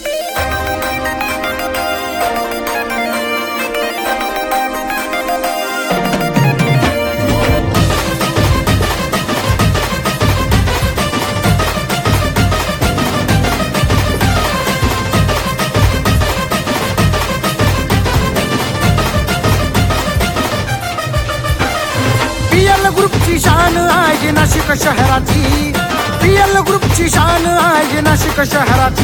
ग्रुपची शान आहे नाशिक शहराची, पीएल ग्रुपची शान आहे नाशिक शहराची।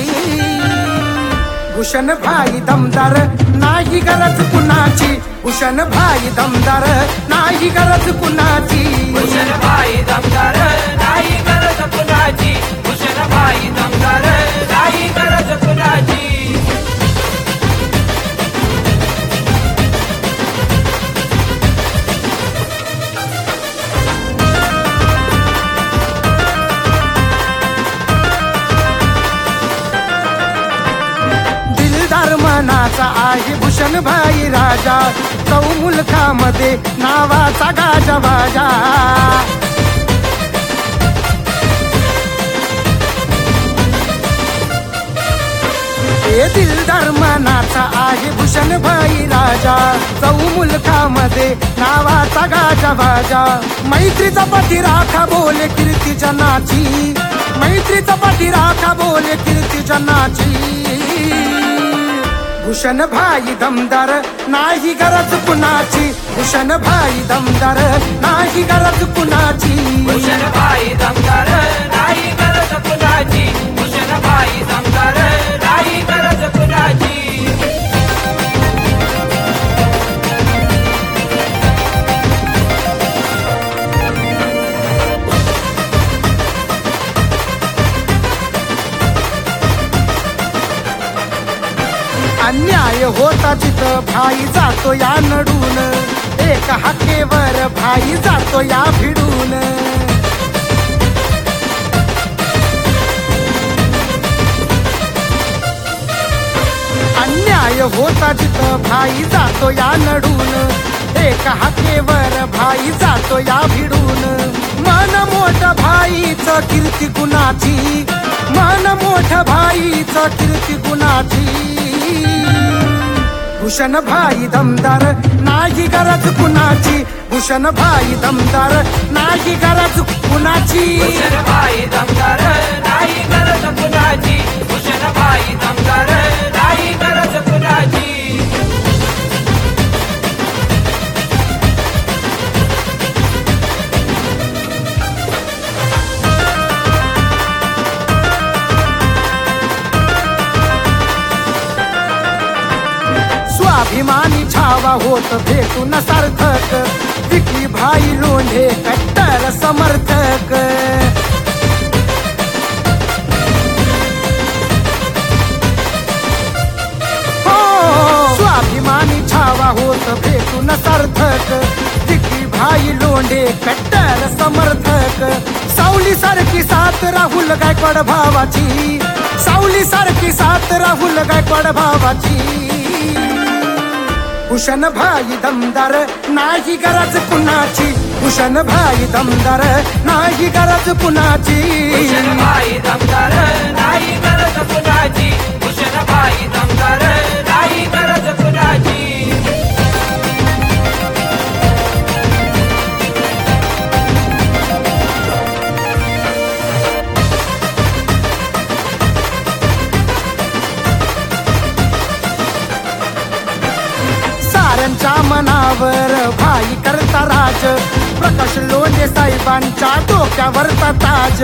भूषण भाई दमदार नाही गरज कुणाची, भूषण भाई दमदार नाही गरज कुणाची, भूषण भाई दमदार नाही गरज कुणाची, भूषण भाई दमदार नाही गरज कुणाची। मनाचा आहे भूषण भाई राजा, चौ मुलखामध्ये नावाचा गाजावाजा। हे दिलदार मनाचा आहे भूषण भाई राजा, चौ मुलखामध्ये नावाचा गाजावाजा। मैत्रीचा पाठीराखा बोले कीर्ती जनाची, मैत्रीचा पाठीराखा बोले कीर्ती जनाची। भूषण भाई दमदार नाही गरज कुणाची, भूषण भाई दमदार नाही गरज कुणाची, भूषण भाई दमदार नाही गरज कुणाची, भूषण भाई दमदार नाही गरज कुणाची। अन्याय होता जिथं भाई जातो या नडून, एक हाकेवर भाई जातो या भिडून। अन्याय होता जिथं भाई जातो या नडून, एक हाकेवर भाई जातो या भिडून। मन मोठ भाईच कीर्ती गुणाची, मन मोठ भाईच कीर्ती गुणाची। भूषण भाई दमदार नाही गरज कुणाची, भूषण भाई दमदार नाही गरज कुणाची, भूषण भाई दमदार नाही गरज कुणाची, भूषण भाई दमदार नाही गरज कुणाची। स्वाभिमानी छावा होत भेटून सार्थक, विकी भाई लोंढे कट्टर समर्थक। हो स्वाभिमानी छावा होत भेटून सार्थक, विकी भाई लोंढे कट्टर समर्थक। सावली सारखी साथ राहुल गायकवाड भावाची, सावली सारखी साथ राहुल गायकवाड भावाची। भूषण भाई दमदार नाही गरज कुणाची, भूषण भाई दमदार नाही गरज कुणाची, भूषण भाई दमदार नाही गरज कुणाची, भूषण भाई दमदार नाही गरज कुणाची। साऱ्यांच्या मनावर भाई करता राज, प्रकाश लोंढे साहेबांच्या डोक्यावरचा ताज।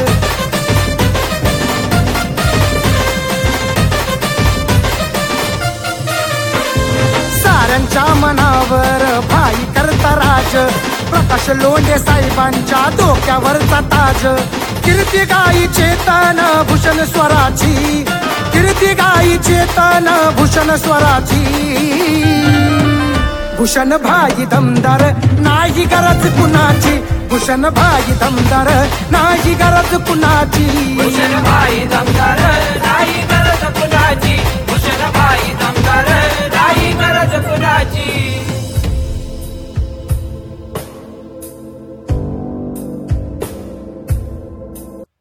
साऱ्यांच्या मनावर भाई करता राज, प्रकाश लोंढे साहेबांच्या डोक्यावरचा ताज। कीर्ती गाई चेतन भूषण स्वराची, कीर्ती गाई चेतन भूषण स्वराची। भूषण भाई दमदार नाही गरज कुणाची, भूषण भाई दमदार नाही गरज कुणाची, भूषण भाई दमदार नाही